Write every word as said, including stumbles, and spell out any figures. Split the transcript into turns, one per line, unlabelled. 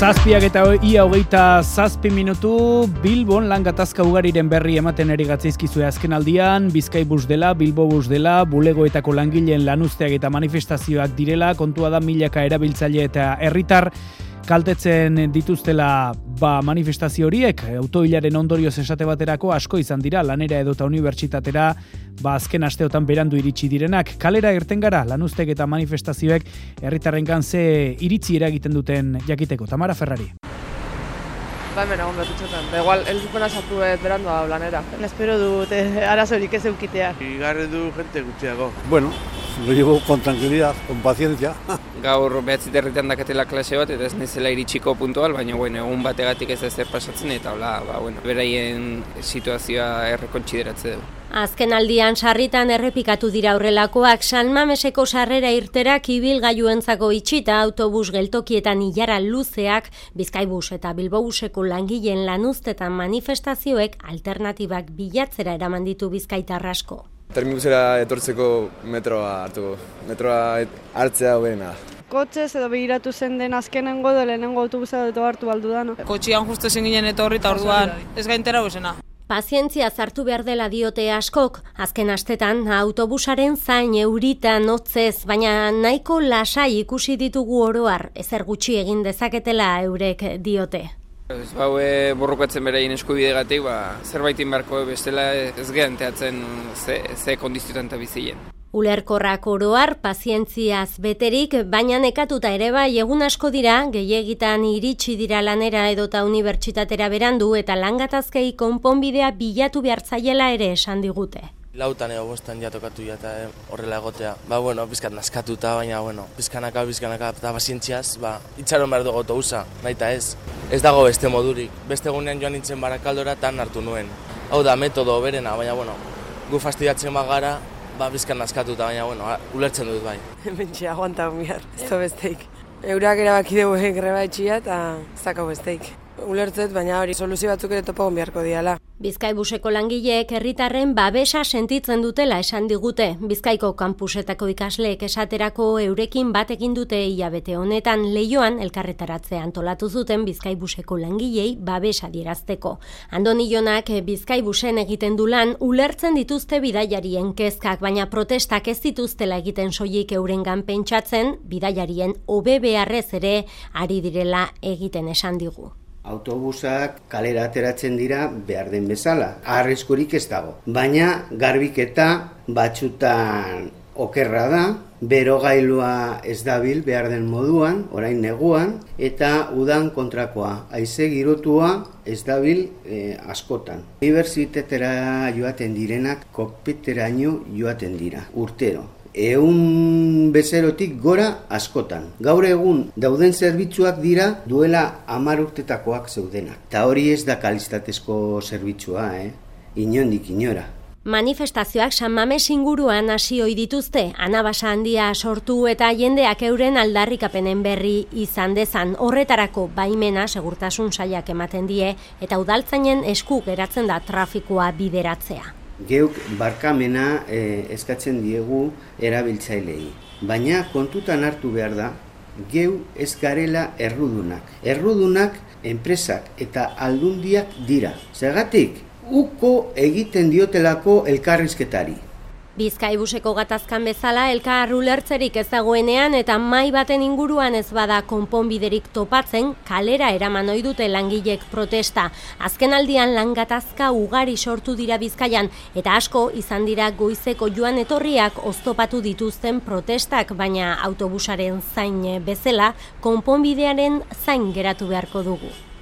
Zazpiak eta ia hogeita zazpi minutu Bilbon lan gatazka ugariren berri ematen eri gatzaizkizue azken aldian, Bizkaibus dela, Bilbobus dela, bulegoetako langileen lanuzteak eta manifestazioak direla, kontua da milaka erabiltzaile eta herritar kaltetzen dituztela ba, manifestazio horiek, autoilaren ondorioz esate baterako asko izan dira, lanera edota unibertsitatera ba, azken asteotan berandu iritsi direnak. Kalera irten gara, lanuztek eta manifestazioek herritarrengan ze iritzi eragiten duten jakiteko. Tamara Ferrari.
Ba, hemen egon betutxotan. Da, igual, eldukona sartu berandu da lanera.
Espero dut, eh, arazorik ez eukitea.
Igarre du gente gutxiago.
Bueno, lo llevo con tranquilidad, con paciencia.
Gaur behatzit herritan dakatela klase bat, eta ez nezela iritsiko puntual, baina bueno, egun bategatik ez da zer pasatzen, eta hola, ba, bueno, beraien situazioa errekontxideratze dugu.
Azken aldian sarritan errepikatu dira horrelakoak, San Mameseko sarrera irterak ibilgailuentzako itxita, autobus geltokietan ilara luzeak, Bizkaibus eta Bilbobuseko langileen lanuztetan manifestazioek alternatibak bilatzera eraman ditu bizkaitar asko.
Termibusera etortzeko metroa hartuko, metroa hartzea hoberena.
Kotxez edo begiratu zen den azkenengo edo lehenengo autobusa edo hartu baldu da, no?
Kotxian justu ezin ginen etorri eta orduan ez gaintera husena.
Pazientzia zartu behar dela diote askok, azken astetan autobusaren zain euritan hotzez, baina nahiko lasai ikusi ditugu oroar, ezer gutxi egin dezaketela eurek diote.
Ez baue borrokatzen beraien eskubidegatik, ba, zerbaitin beharko bestela ez gehanteatzen ze, ze kondizioetan eta bizien.
Ulerkorrak oroar, pazientziaz beterik, baina nekatuta ere bai egun asko dira, gehiegitan iritsi dira lanera edota unibertsitatera berandu eta langatazkei konponbidea bilatu behartzaiela ere esan digute.
Lautan edo bostan jatokatu ja eta horrela egotea. Ba, bueno, bizkat naskatuta, baina, bueno, bizkanaka, bizkanaka, eta pazientziaz, ba, itxaron behar dugu autobusa, nahi eta ez. Ez dago beste modurik. Beste egunean joan nintzen Barakaldora tan hartu nuen. Hau da, metodo berena, baina, bueno, gu fastidiatzen bagara, ba, bizkan naskatuta, baina, bueno, ulertzen dut bai.
Bentsi, aguanta behar, ez da besteik. Eurak erabaki dugu greba etxia eta zakau besteik. Ulertzet, baina hori soluzio batzuk ere topagon beharko diala.
Bizkaibuseko langileek herritarren babesa sentitzen dutela esan digute. Bizkaiko kanpusetako ikasleek esaterako eurekin bat egin dute hilabete honetan Leioan elkarretaratzea antolatu zuten Bizkaibuseko langilei babesa adierazteko. Andoni Jonak Bizkaibusen egiten du lan ulertzen dituzte bidaiarien kezkak, baina protestak ez dituztela egiten soilik eurengan pentsatzen, bidaiarien hobe beharrez ere ari direla egiten esan digu.
Autobusak kalera ateratzen dira behar den bezala, arriskurik ez dago. Baina garbiketa batzutan okerra da, berogailua ez dabil behar den moduan, orain neguan, eta udan kontrakoa, haize girotua ez dabil eh, askotan. Unibertsitatera joaten direnak kokpiteraino joaten dira, urtero. Ehun bezerotik gora askotan. Gaur egun dauden zerbitzuak dira duela hamar urtetakoak zeudenak. Ta hori ez da kalitatezko zerbitzua, eh? Inondik inora.
Manifestazioak San Mames inguruan hasi ohi dituzte, anabasa handia sortu eta jendeak euren aldarrikapenen berri izan dezan. Horretarako baimena segurtasun sailak ematen die eta udaltzainen esku geratzen da trafikoa bideratzea.
Geuk barkamena eh, eskatzen diegu erabiltzailei. Baina kontutan hartu behar da, geu ez garela errudunak. Errudunak enpresak eta aldundiak dira. Zergatik, uko egiten diotelako elkarrizketari.
Bizkaibuseko gatazkan bezala elkar ulertzerik ez dagoenean eta mai baten inguruan ez bada konponbiderik topatzen, kalera eraman ohi dute langilek protesta. Azken aldian lan gatazka ugari sortu dira Bizkaian eta asko izan dira goizeko joan etorriak oztopatu dituzten protestak, baina autobusaren zain bezala konponbidearen zain geratu beharko dugu.